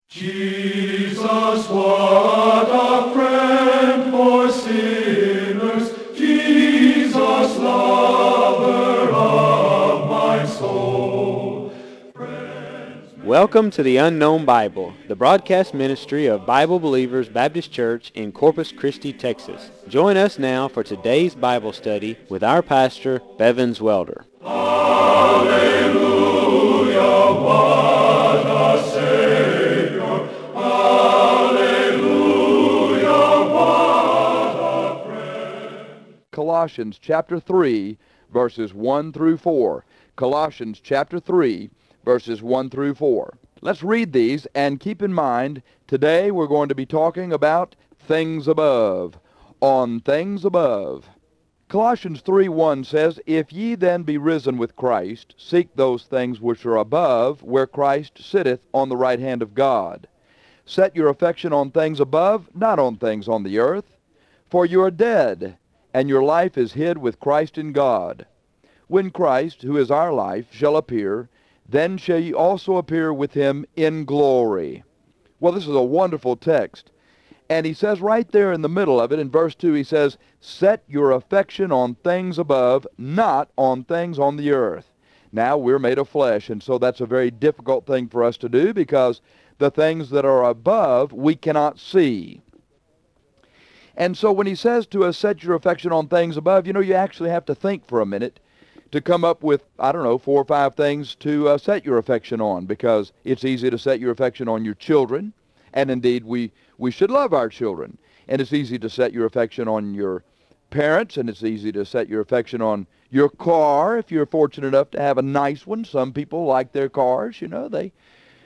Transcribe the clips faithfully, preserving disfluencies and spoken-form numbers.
Jesus, what a friend for sinners, Jesus, lover of my soul. Welcome to the Unknown Bible, the broadcast ministry of Bible Believers Baptist Church in Corpus Christi, Texas. Join us now for today's Bible study with our pastor, Bevins Welder. Hallelujah, what a Savior. Hallelujah, what a friend. Colossians chapter three, verses one through four. Colossians chapter three, verses one through four. Let's read these, and keep in mind, today we're going to be talking about things above, on things above. Colossians three one says, If ye then be risen with Christ, seek those things which are above, where Christ sitteth on the right hand of God. Set your affection on things above, not on things on the earth. For you are dead, and your life is hid with Christ in God. When Christ, who is our life, shall appear, then shall ye also appear with him in glory. Well, this is a wonderful text. And he says right there in the middle of it, in verse two, he says, Set your affection on things above, not on things on the earth. Now, we're made of flesh, and so that's a very difficult thing for us to do, because the things that are above we cannot see. And so when he says to us, set your affection on things above, you know, you actually have to think for a minute to come up with, I don't know, four or five things to uh, set your affection on, because it's easy to set your affection on your children, and indeed we, we should love our children. And it's easy to set your affection on your parents, and it's easy to set your affection on your car if you're fortunate enough to have a nice one. Some people like their cars, you know, they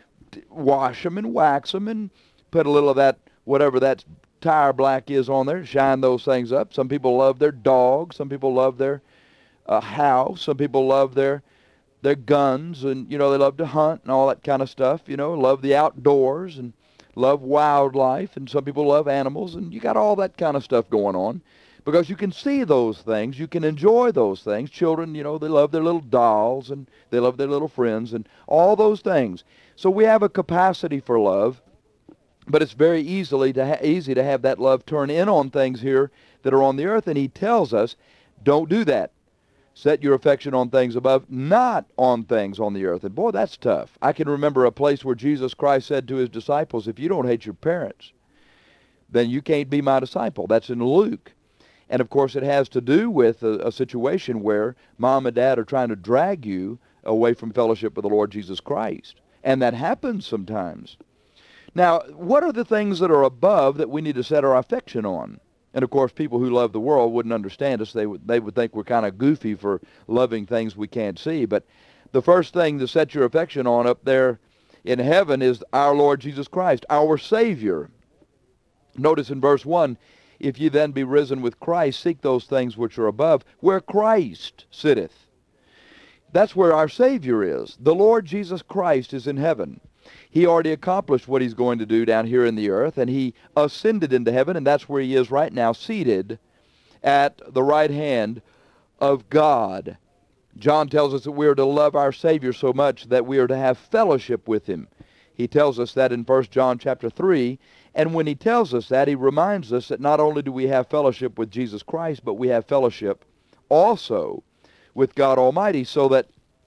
wash them and wax them and put a little of that, whatever that tire black is on there, shine those things up. Some people love their dog. Some people love their uh, house. Some people love their their guns, and you know, they love to hunt and all that kind of stuff. You know, love the outdoors and love wildlife, and some people love animals, and you got all that kind of stuff going on, because you can see those things, you can enjoy those things. Children, you know, they love their little dolls, and they love their little friends, and all those things. So we have a capacity for love, but it's very easily to ha- easy to have that love turn in on things here that are on the earth, and he tells us, don't do that. Set your affection on things above, not on things on the earth. And boy, that's tough. I can remember a place where Jesus Christ said to his disciples, if you don't hate your parents, then you can't be my disciple. That's in Luke. And of course, it has to do with a, a situation where mom and dad are trying to drag you away from fellowship with the Lord Jesus Christ. And that happens sometimes. Now, what are the things that are above that we need to set our affection on? And of course, people who love the world wouldn't understand us. They would, they would think we're kind of goofy for loving things we can't see. But the first thing to set your affection on up there in heaven is our Lord Jesus Christ, our Savior. Notice in verse one, if ye then be risen with Christ, seek those things which are above, where Christ sitteth. That's where our Savior is. The Lord Jesus Christ is in heaven. He already accomplished what he's going to do down here in the earth, and he ascended into heaven, and that's where he is right now, seated at the right hand of God. John tells us that we are to love our Savior so much that we are to have fellowship with him. He tells us that in First John chapter three, and when he tells us that, he reminds us that not only do we have fellowship with Jesus Christ, but we have fellowship also with God Almighty, so that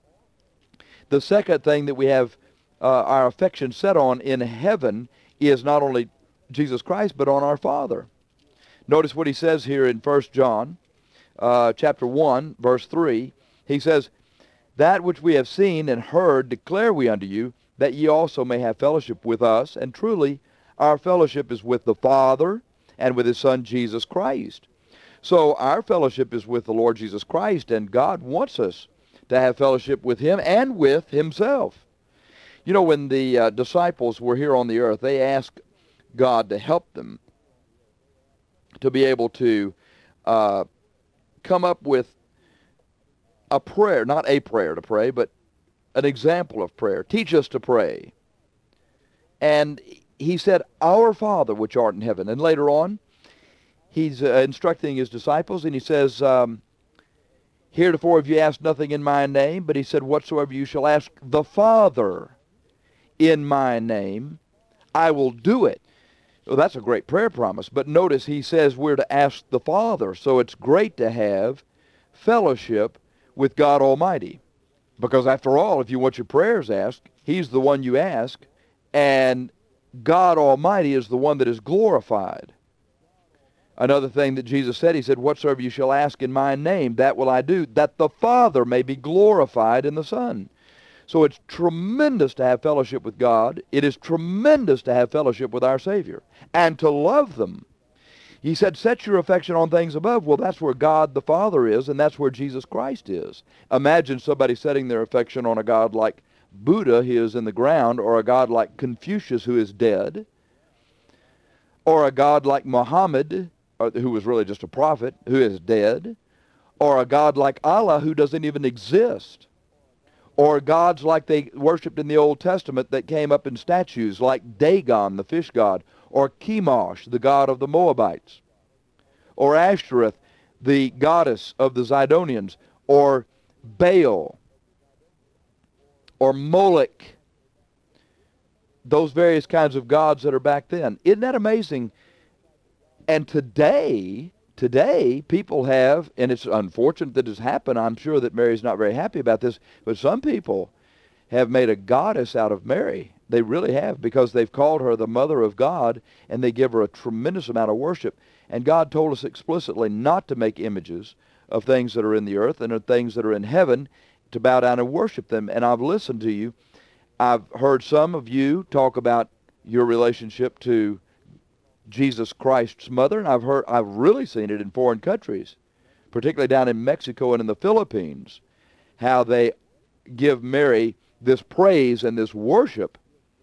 the second thing that we have Uh, our affection set on in heaven is not only Jesus Christ, but on our Father. Notice what he says here in First John uh, chapter one, verse three. He says, That which we have seen and heard declare we unto you, that ye also may have fellowship with us. And truly, our fellowship is with the Father and with his Son Jesus Christ. So our fellowship is with the Lord Jesus Christ, and God wants us to have fellowship with him and with himself. You know, when the uh, disciples were here on the earth, they asked God to help them to be able to uh, come up with a prayer, not a prayer to pray, but an example of prayer. Teach us to pray. And he said, Our Father which art in heaven. And later on, he's uh, instructing his disciples, and he says, um, Heretofore have you asked nothing in my name, but he said, Whatsoever you shall ask the Father in my name, I will do it. Well, that's a great prayer promise. But notice he says we're to ask the Father. So it's great to have fellowship with God Almighty. Because after all, if you want your prayers asked, he's the one you ask, and God Almighty is the one that is glorified. Another thing that Jesus said, he said, whatsoever you shall ask in my name, that will I do, that the Father may be glorified in the Son. So it's tremendous to have fellowship with God. It is tremendous to have fellowship with our Savior and to love them. He said, set your affection on things above. Well, that's where God the Father is, and that's where Jesus Christ is. Imagine somebody setting their affection on a God like Buddha, who is in the ground, or a God like Confucius, who is dead, or a God like Muhammad, who was really just a prophet, who is dead, or a God like Allah, who doesn't even exist, or gods like they worshipped in the Old Testament that came up in statues, like Dagon, the fish god, or Chemosh, the god of the Moabites, or Ashtoreth, the goddess of the Zidonians, or Baal, or Moloch, those various kinds of gods that are back then. Isn't that amazing? And today, today, people have, and it's unfortunate that it's happened, I'm sure that Mary's not very happy about this, but some people have made a goddess out of Mary. They really have, because they've called her the Mother of God, and they give her a tremendous amount of worship. And God told us explicitly not to make images of things that are in the earth and of things that are in heaven, to bow down and worship them. And I've listened to you. I've heard some of you talk about your relationship to Jesus Christ's mother, and I've heard, I've really seen it in foreign countries, particularly down in Mexico and in the Philippines, how they give Mary this praise and this worship.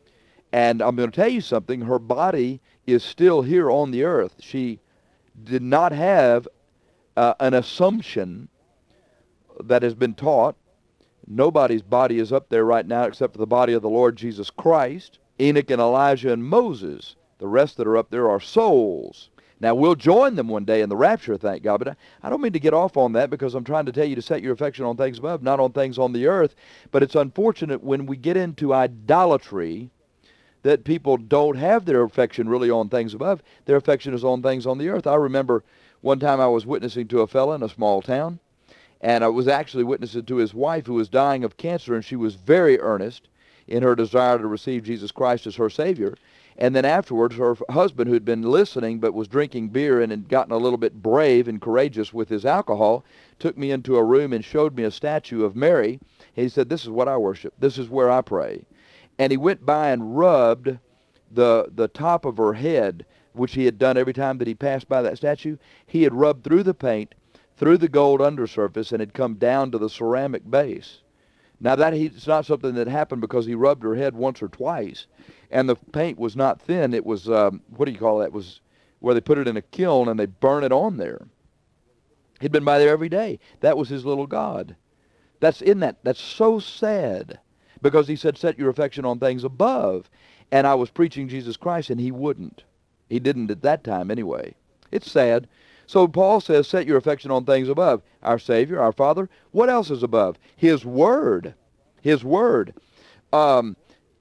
And I'm going to tell you something, her body is still here on the earth. She did not have uh, an assumption that has been taught. Nobody's body is up there right now except for the body of the Lord Jesus Christ, Enoch and Elijah and Moses. The rest that are up there are souls. Now, we'll join them one day in the rapture, thank God. But I, I don't mean to get off on that, because I'm trying to tell you to set your affection on things above, not on things on the earth. But it's unfortunate when we get into idolatry that people don't have their affection really on things above. Their affection is on things on the earth. I remember one time I was witnessing to a fellow in a small town, and I was actually witnessing to his wife who was dying of cancer, and she was very earnest in her desire to receive Jesus Christ as her Savior. And then afterwards, her husband, who had been listening but was drinking beer and had gotten a little bit brave and courageous with his alcohol, took me into a room and showed me a statue of Mary. He said, this is what I worship. This is where I pray. And he went by and rubbed the, the top of her head, which he had done every time that he passed by that statue. He had rubbed through the paint, through the gold undersurface, and had come down to the ceramic base. Now, that he, it's not something that happened because he rubbed her head once or twice. And the paint was not thin. It was, um, what do you call that? It was where they put it in a kiln and they burn it on there. He'd been by there every day. That was his little God. That's in that. That's so sad. Because he said, set your affection on things above. And I was preaching Jesus Christ, and he wouldn't. He didn't at that time anyway. It's sad. So Paul says, set your affection on things above. Our Savior, our Father. What else is above? His Word. His Word. Um,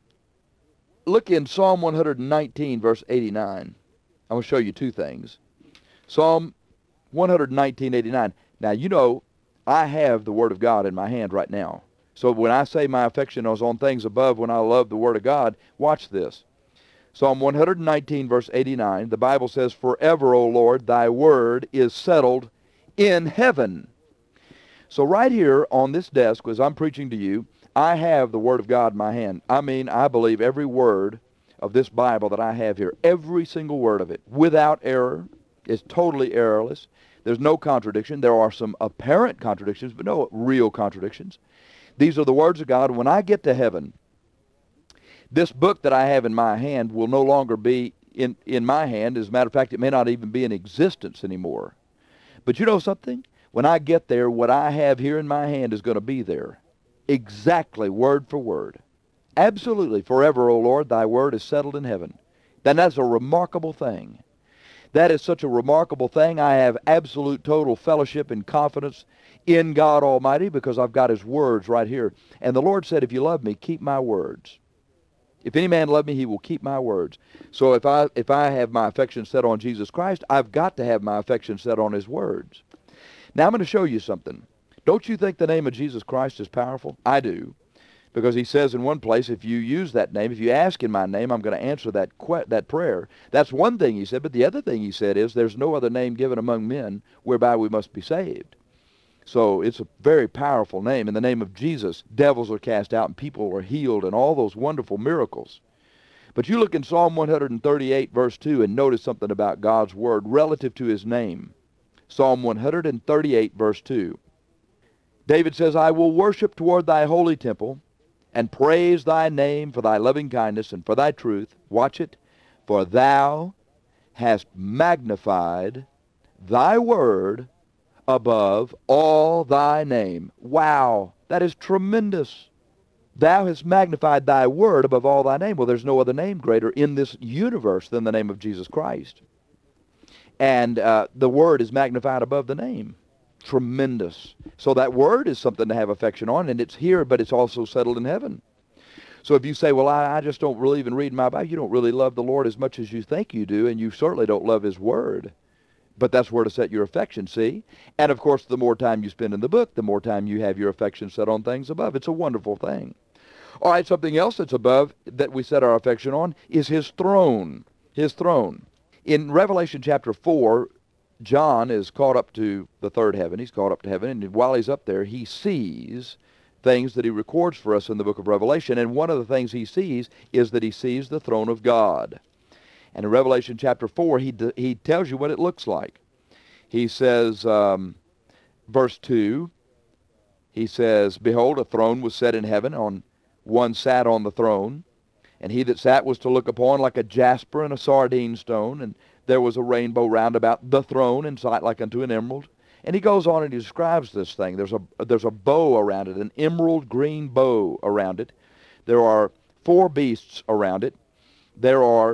look in Psalm one nineteen, verse eighty-nine. I'm going to show you two things. Psalm one nineteen, eighty-nine. Now, you know, I have the Word of God in my hand right now. So when I say my affection is on things above, when I love the Word of God, watch this. Psalm one nineteen, verse eighty-nine, the Bible says, forever, O Lord, thy word is settled in heaven. So right here on this desk, as I'm preaching to you, I have the Word of God in my hand. I mean, I believe every word of this Bible that I have here, every single word of it, without error, is totally errorless. There's no contradiction. There are some apparent contradictions, but no real contradictions. These are the words of God. When I get to heaven, this book that I have in my hand will no longer be in, in my hand. As a matter of fact, it may not even be in existence anymore. But you know something? When I get there, what I have here in my hand is going to be there. Exactly, word for word. Absolutely, forever, O Lord, thy word is settled in heaven. Then that's a remarkable thing. That is such a remarkable thing. I have absolute total fellowship and confidence in God Almighty because I've got his words right here. And the Lord said, if you love me, keep my words. If any man love me, he will keep my words. So if I if I have my affection set on Jesus Christ, I've got to have my affection set on his words. Now I'm going to show you something. Don't you think the name of Jesus Christ is powerful? I do. Because he says in one place, if you use that name, if you ask in my name, I'm going to answer that que- that prayer. That's one thing he said, but the other thing he said is there's no other name given among men whereby we must be saved. So it's a very powerful name. In the name of Jesus, devils are cast out and people are healed and all those wonderful miracles. But you look in Psalm one thirty-eight, verse two, and notice something about God's word relative to his name. Psalm one thirty-eight, verse two. David says, I will worship toward thy holy temple, and praise thy name for thy loving kindness and for thy truth. Watch it. For thou hast magnified thy word above all thy name. Wow, that is tremendous. Thou hast magnified thy word above all thy name. Well, there's no other name greater in this universe than the name of Jesus Christ. And uh, the word is magnified above the name. Tremendous. So that word is something to have affection on, and it's here, but it's also settled in heaven. So if you say, well, I, I just don't really even read my Bible, you don't really love the Lord as much as you think you do, and you certainly don't love his word. But that's where to set your affection, see? And of course, the more time you spend in the book, the more time you have your affection set on things above. It's a wonderful thing. All right, something else that's above that we set our affection on is his throne. His throne. In Revelation chapter four, John is caught up to the third heaven. He's caught up to heaven, and while he's up there, he sees things that he records for us in the book of Revelation. And one of the things he sees is that he sees the throne of God. And in Revelation chapter four, he, he tells you what it looks like. He says, um, verse two, he says, Behold, a throne was set in heaven, on one sat on the throne, and he that sat was to look upon like a jasper and a sardine stone, and there was a rainbow round about the throne, in sight like unto an emerald. And he goes on and he describes this thing. There's a, there's a bow around it, an emerald green bow around it. There are four beasts around it. There are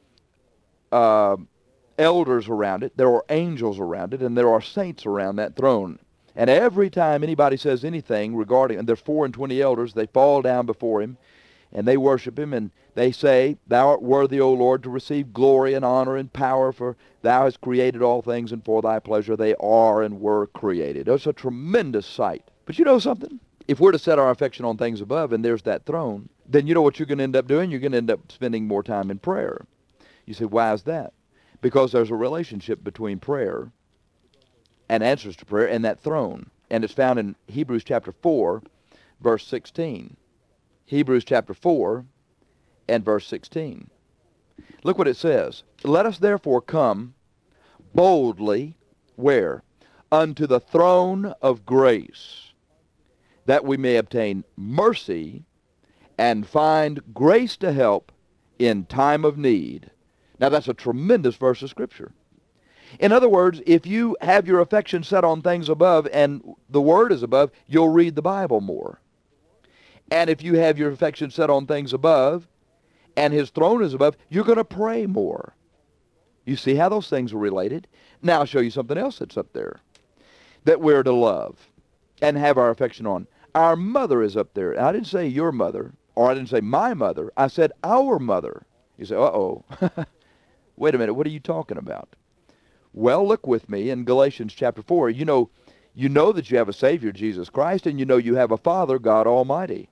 uh, elders around it. There are angels around it. And there are saints around that throne. And every time anybody says anything regarding, and there's four and twenty elders, they fall down before him, and they worship him, and they say, Thou art worthy, O Lord, to receive glory and honor and power, for thou hast created all things, and for thy pleasure they are and were created. It's a tremendous sight. But you know something? If we're to set our affection on things above, and there's that throne, then you know what you're going to end up doing? You're going to end up spending more time in prayer. You say, why is that? Because there's a relationship between prayer and answers to prayer and that throne. And it's found in Hebrews chapter four, verse sixteen. Hebrews chapter four and verse sixteen. Look what it says. Let us therefore come boldly, where? Unto the throne of grace, that we may obtain mercy and find grace to help in time of need. Now that's a tremendous verse of Scripture. In other words, if you have your affection set on things above and the Word is above, you'll read the Bible more. And if you have your affection set on things above and his throne is above, you're going to pray more. You see how those things are related? Now I'll show you something else that's up there that we're to love and have our affection on. Our mother is up there. I didn't say your mother, or I didn't say my mother. I said our mother. You say, uh-oh. Wait a minute, what are you talking about? Well, look with me in Galatians chapter four. You know, you know that you have a Savior, Jesus Christ, and you know you have a Father, God Almighty.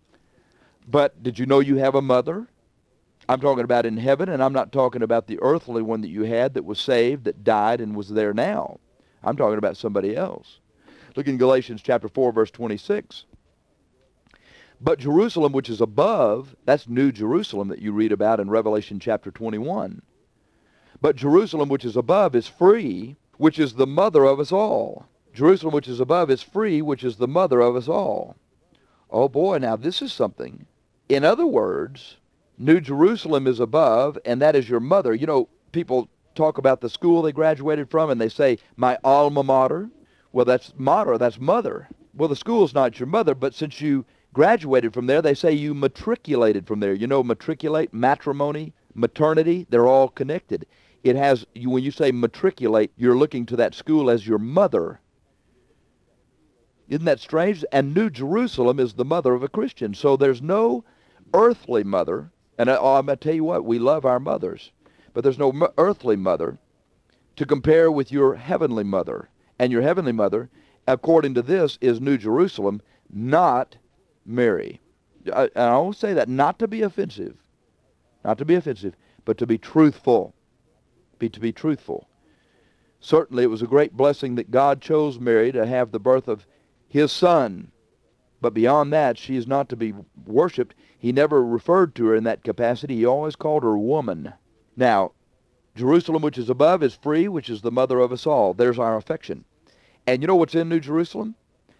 But did you know you have a mother? I'm talking about in heaven, and I'm not talking about the earthly one that you had that was saved, that died, and was there now. I'm talking about somebody else. Look in Galatians chapter four, verse twenty-six. But Jerusalem, which is above, that's New Jerusalem that you read about in Revelation chapter twenty-one. But Jerusalem, which is above, is free, which is the mother of us all. Jerusalem, which is above, is free, which is the mother of us all. Oh boy, now this is something. In other words, New Jerusalem is above, and that is your mother. You know, people talk about the school they graduated from, and they say, my alma mater. Well, that's mater, that's mother. Well, the school's not your mother, but since you graduated from there, they say you matriculated from there. You know, matriculate, matrimony, maternity, they're all connected. It has, you, when you say matriculate, you're looking to that school as your mother. Isn't that strange? And New Jerusalem is the mother of a Christian. So there's no earthly mother And I, oh, I'm going to tell you what, we love our mothers. But there's no m- earthly mother to compare with your heavenly mother. And your heavenly mother, according to this, is New Jerusalem, not Mary. I, and I always say that not to be offensive, not to be offensive, but to be truthful. Be to be truthful. Certainly it was a great blessing that God chose Mary to have the birth of his son. But beyond that, she is not to be worshipped. He never referred to her in that capacity. He always called her woman. Now, Jerusalem, which is above, is free, which is the mother of us all. There's our affection. And you know what's in New Jerusalem?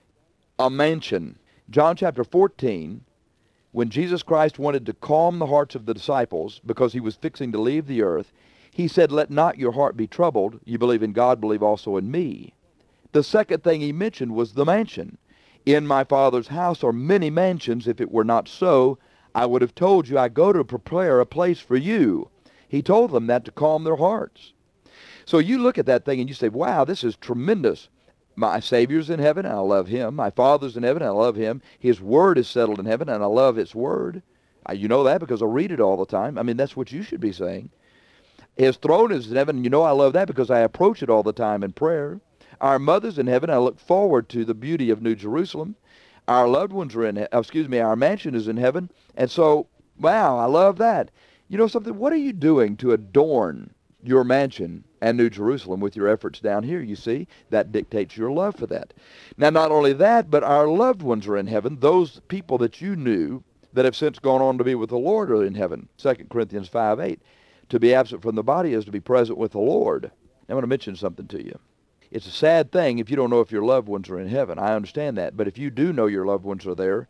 A mansion. John chapter fourteen, when Jesus Christ wanted to calm the hearts of the disciples because he was fixing to leave the earth, he said, let not your heart be troubled. You believe in God, believe also in me. The second thing he mentioned was the mansion. In my Father's house are many mansions. If it were not so, I would have told you I go to prepare a place for you. He told them that to calm their hearts. So you look at that thing and you say, wow, this is tremendous. My Savior's in heaven, and I love him. My Father's in heaven, and I love him. His word is settled in heaven, and I love his word. You know that because I read it all the time. I mean, that's what you should be saying. His throne is in heaven, and you know I love that because I approach it all the time in prayer. Our mother's in heaven. I look forward to the beauty of New Jerusalem. Our loved ones are in, excuse me, our mansion is in heaven. And so, wow, I love that. You know something? What are you doing to adorn your mansion and New Jerusalem with your efforts down here? You see, that dictates your love for that. Now, not only that, but our loved ones are in heaven. Those people that you knew that have since gone on to be with the Lord are in heaven. Second Corinthians five eight. To be absent from the body is to be present with the Lord. I want to mention something to you. It's a sad thing if you don't know if your loved ones are in heaven. I understand that. But if you do know your loved ones are there,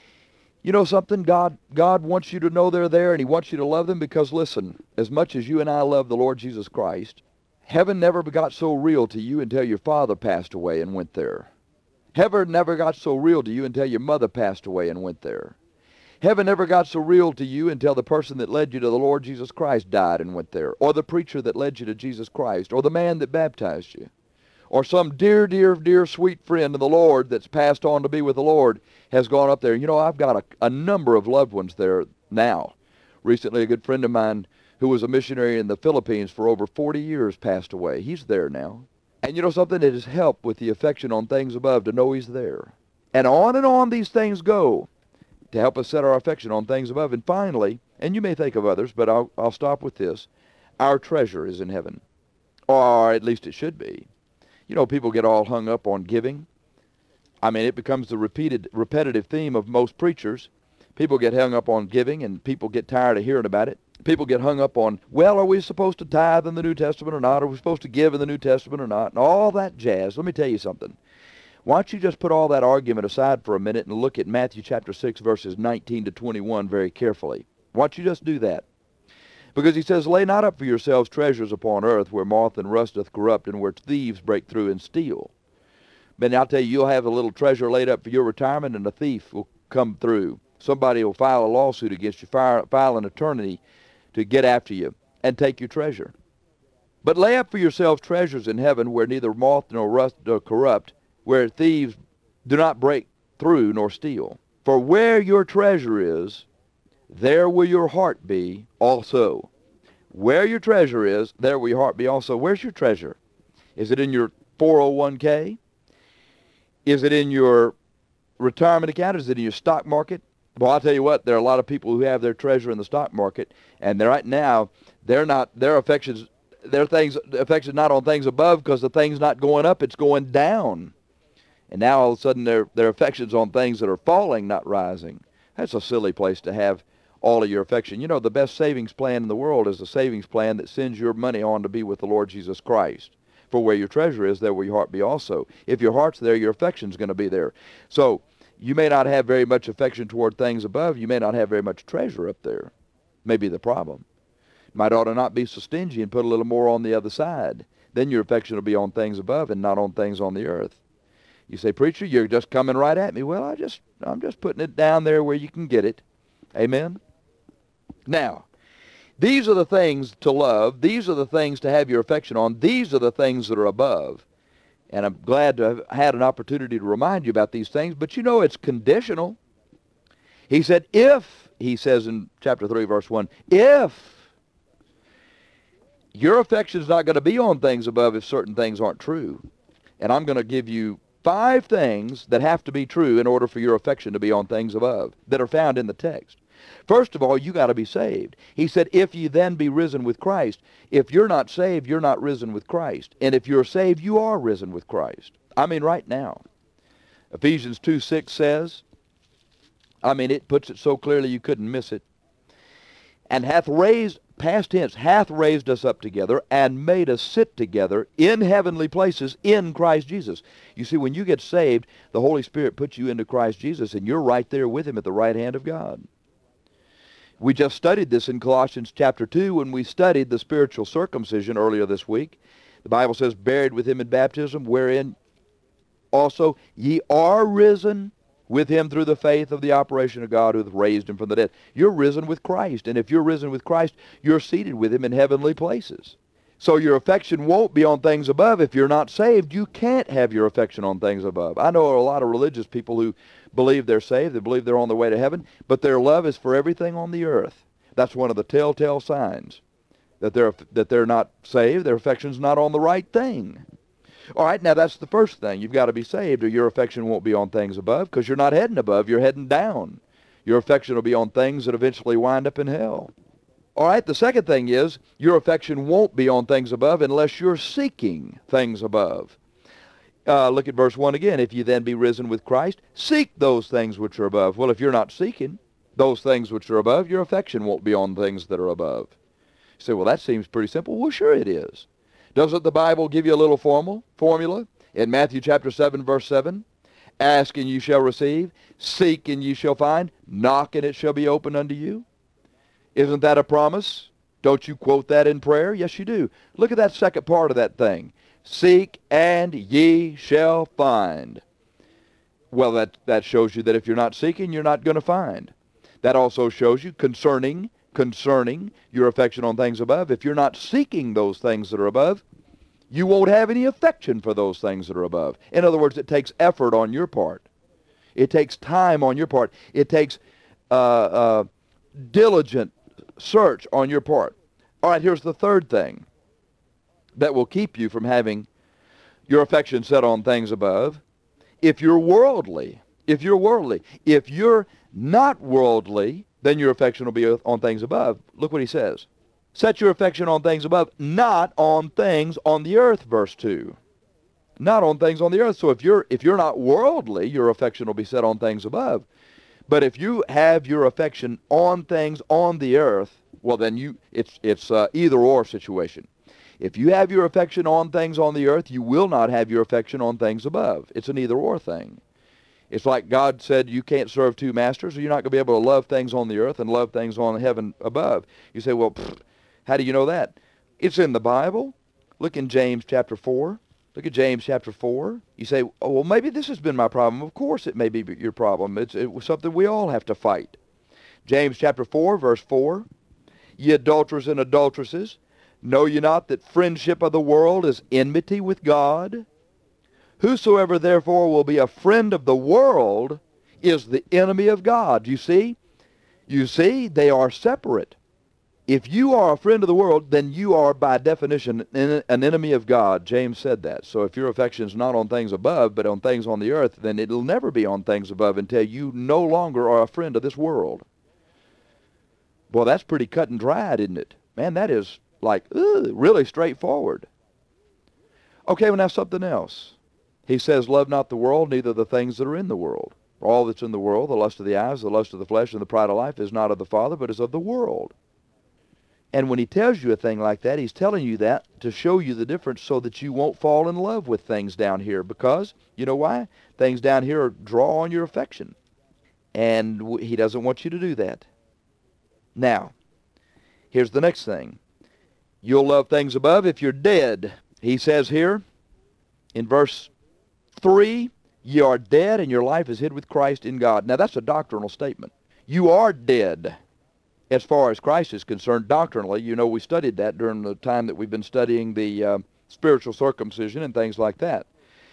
you know something? God, God wants you to know they're there, and he wants you to love them because, listen, as much as you and I love the Lord Jesus Christ, heaven never got so real to you until your father passed away and went there. Heaven never got so real to you until your mother passed away and went there. Heaven never got so real to you until the person that led you to the Lord Jesus Christ died and went there, or the preacher that led you to Jesus Christ, or the man that baptized you, or some dear, dear, dear sweet friend in the Lord that's passed on to be with the Lord has gone up there. You know, I've got a, a number of loved ones there now. Recently, a good friend of mine who was a missionary in the Philippines for over forty years passed away. He's there now. And you know something? It has helped with the affection on things above to know he's there. And on and on these things go to help us set our affection on things above. And finally, and you may think of others, but I'll, I'll stop with this, our treasure is in heaven. Or at least it should be. You know, people get all hung up on giving. I mean, it becomes the repeated, repetitive theme of most preachers. People get hung up on giving, and people get tired of hearing about it. People get hung up on, well, are we supposed to tithe in the New Testament or not? Are we supposed to give in the New Testament or not? And all that jazz. Let me tell you something. Why don't you just put all that argument aside for a minute and look at Matthew chapter six, verses nineteen to twenty-one very carefully. Why don't you just do that? Because he says, lay not up for yourselves treasures upon earth, where moth and rust doth corrupt, and where thieves break through and steal. But I'll tell you, you'll have a little treasure laid up for your retirement, and a thief will come through. Somebody will file a lawsuit against you, file, file an attorney to get after you and take your treasure. But lay up for yourselves treasures in heaven, where neither moth nor rust nor corrupt, where thieves do not break through nor steal. For where your treasure is, there will your heart be also. Where your treasure is, there will your heart be also. Where's your treasure? Is it in your four oh one k? Is it in your retirement account? Is it in your stock market? Well, I'll tell you what, there are a lot of people who have their treasure in the stock market, and right now, they're not, their affections, their things, affections not on things above, because the thing's not going up, it's going down. And now all of a sudden their, their affections on things that are falling, not rising. That's a silly place to have all of your affection. You know, the best savings plan in the world is a savings plan that sends your money on to be with the Lord Jesus Christ. For where your treasure is, there will your heart be also. If your heart's there, your affection's going to be there. So you may not have very much affection toward things above. You may not have very much treasure up there. May be the problem. You might ought to not be so stingy and put a little more on the other side. Then your affection will be on things above and not on things on the earth. You say, preacher, you're just coming right at me. Well, I just, I'm just putting it down there where you can get it. Amen? Now, these are the things to love. These are the things to have your affection on. These are the things that are above. And I'm glad to have had an opportunity to remind you about these things. But you know, it's conditional. He said, if, he says in chapter three, verse one, if your affection is not going to be on things above if certain things aren't true. And I'm going to give you five things that have to be true in order for your affection to be on things above that are found in the text. First of all, you got to be saved. He said, if ye then be risen with Christ. If you're not saved, you're not risen with Christ. And if you're saved, you are risen with Christ. I mean, right now. Ephesians two six says, I mean, it puts it so clearly you couldn't miss it. And hath raised, past tense, hath raised us up together and made us sit together in heavenly places in Christ Jesus. You see, when you get saved, the Holy Spirit puts you into Christ Jesus, and you're right there with him at the right hand of God. We just studied this in Colossians chapter two when we studied the spiritual circumcision earlier this week. The Bible says, buried with him in baptism, wherein also ye are risen with him through the faith of the operation of God who hath raised him from the dead. You're risen with Christ, and if you're risen with Christ, you're seated with him in heavenly places. So your affection won't be on things above. If you're not saved, you can't have your affection on things above. I know a lot of religious people who believe they're saved, they believe they're on their way to heaven, but their love is for everything on the earth. That's one of the telltale signs that they're, that they're not saved. Their affection's not on the right thing. All right, now that's the first thing. You've got to be saved or your affection won't be on things above, because you're not heading above, you're heading down. Your affection will be on things that eventually wind up in hell. All right, the second thing is your affection won't be on things above unless you're seeking things above. Uh, look at verse one again. If you then be risen with Christ, seek those things which are above. Well, if you're not seeking those things which are above, your affection won't be on things that are above. You say, well, that seems pretty simple. Well, sure it is. Doesn't the Bible give you a little formal formula? In Matthew chapter seven, verse seven, ask and you shall receive, seek and you shall find, knock and it shall be opened unto you. Isn't that a promise? Don't you quote that in prayer? Yes, you do. Look at that second part of that thing. Seek and ye shall find. Well, that, that shows you that if you're not seeking, you're not going to find. That also shows you concerning concerning your affection on things above. If you're not seeking those things that are above, you won't have any affection for those things that are above. In other words, it takes effort on your part. It takes time on your part. It takes uh, uh, diligent search on your part. All right, here's the third thing that will keep you from having your affection set on things above. If you're worldly, if you're worldly, if you're not worldly, then your affection will be on things above. Look what he says. Set your affection on things above, not on things on the earth, verse two. Not on things on the earth. So if you're if you're not worldly, your affection will be set on things above. But if you have your affection on things on the earth, well then you it's it's uh, either or situation. If you have your affection on things on the earth, you will not have your affection on things above. It's an either or thing. It's like God said you can't serve two masters, or you're not going to be able to love things on the earth and love things on heaven above. You say, well, pfft, how do you know that? It's in the Bible. Look in James chapter four. Look at James chapter four. You say, oh, well, maybe this has been my problem. Of course it may be your problem. It's it was something we all have to fight. James chapter four, verse four. Ye adulterers and adulteresses, know ye not that friendship of the world is enmity with God? Whosoever therefore will be a friend of the world is the enemy of God. You see? You see, they are separate. If you are a friend of the world, then you are by definition an enemy of God. James said that. So if your affection is not on things above, but on things on the earth, then it'll never be on things above until you no longer are a friend of this world. Boy, that's pretty cut and dried, isn't it? Man, that is like, ugh, really straightforward. Okay, well now something else. He says, love not the world, neither the things that are in the world. For all that's in the world, the lust of the eyes, the lust of the flesh, and the pride of life is not of the Father, but is of the world. And when he tells you a thing like that, he's telling you that to show you the difference so that you won't fall in love with things down here. Because, you know why? Things down here draw on your affection. And he doesn't want you to do that. Now, here's the next thing. You'll love things above if you're dead. He says here in verse three, ye are dead and your life is hid with Christ in God. Now that's a doctrinal statement. You are dead as far as Christ is concerned doctrinally. You know, we studied that during the time that we've been studying the uh, spiritual circumcision and things like that.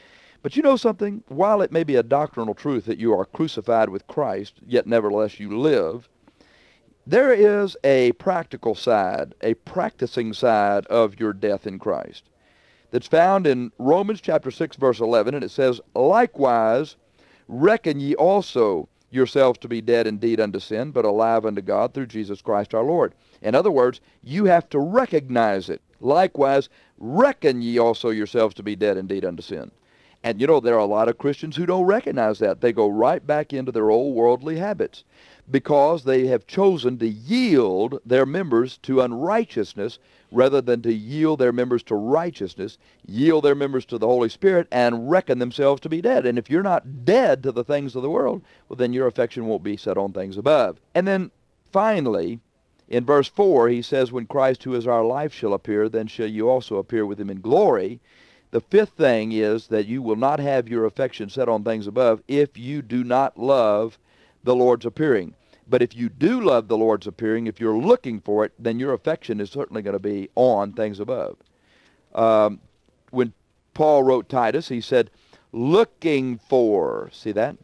But you know something? While it may be a doctrinal truth that you are crucified with Christ, yet nevertheless you live, there is a practical side, a practicing side of your death in Christ that's found in Romans chapter six, verse eleven, and it says, "Likewise, reckon ye also yourselves to be dead indeed unto sin, but alive unto God through Jesus Christ our Lord." In other words, you have to recognize it. Likewise, reckon ye also yourselves to be dead indeed unto sin. And you know, there are a lot of Christians who don't recognize that. They go right back into their old worldly habits because they have chosen to yield their members to unrighteousness rather than to yield their members to righteousness, yield their members to the Holy Spirit, and reckon themselves to be dead. And if you're not dead to the things of the world, well, then your affection won't be set on things above. And then finally, in verse four, he says, "When Christ, who is our life, shall appear, then shall you also appear with him in glory." The fifth thing is that you will not have your affection set on things above if you do not love the Lord's appearing. But if you do love the Lord's appearing, if you're looking for it, then your affection is certainly going to be on things above. Um, when Paul wrote Titus, he said, looking for, see that?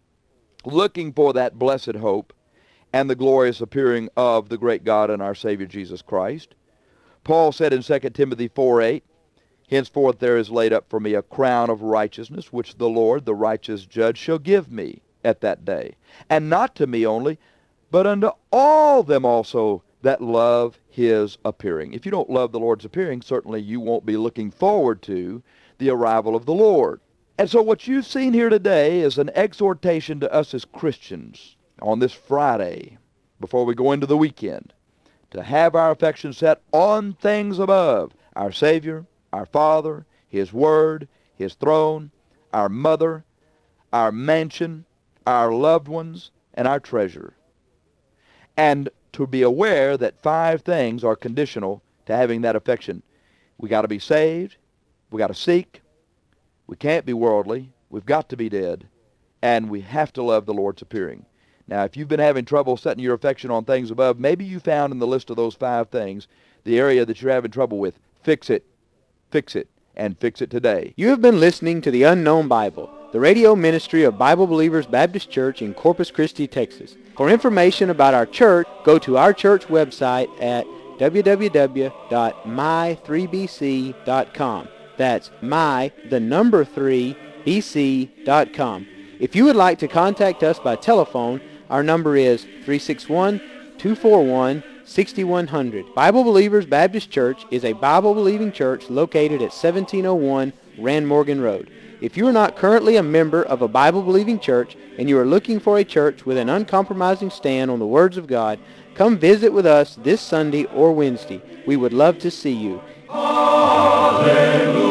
Looking for that blessed hope and the glorious appearing of the great God and our Savior Jesus Christ. Paul said in Second Timothy four eight, "Henceforth there is laid up for me a crown of righteousness, which the Lord, the righteous judge, shall give me at that day. And not to me only, but unto all them also that love his appearing." If you don't love the Lord's appearing, certainly you won't be looking forward to the arrival of the Lord. And so what you've seen here today is an exhortation to us as Christians on this Friday, before we go into the weekend, to have our affection set on things above, our Savior, our Father, his Word, his throne, our mother, our mansion, our loved ones, and our treasure. And to be aware that five things are conditional to having that affection. We got to be saved, we got to seek, we can't be worldly, we've got to be dead, and we have to love the Lord's appearing. Now, if you've been having trouble setting your affection on things above, maybe you found in the list of those five things the area that you're having trouble with. Fix it. Fix it, and fix it today. You have been listening to the Unknown Bible, the radio ministry of Bible Believers Baptist Church in Corpus Christi, Texas. For information about our church, go to our church website at w w w dot my three b c dot com. That's my, the number three, b c dot com. If you would like to contact us by telephone, our number is three six one, two four one, six one zero zero. Bible Believers Baptist Church is a Bible-believing church located at seventeen oh one Rand Morgan Road. If you are not currently a member of a Bible-believing church and you are looking for a church with an uncompromising stand on the words of God, come visit with us this Sunday or Wednesday. We would love to see you. Hallelujah.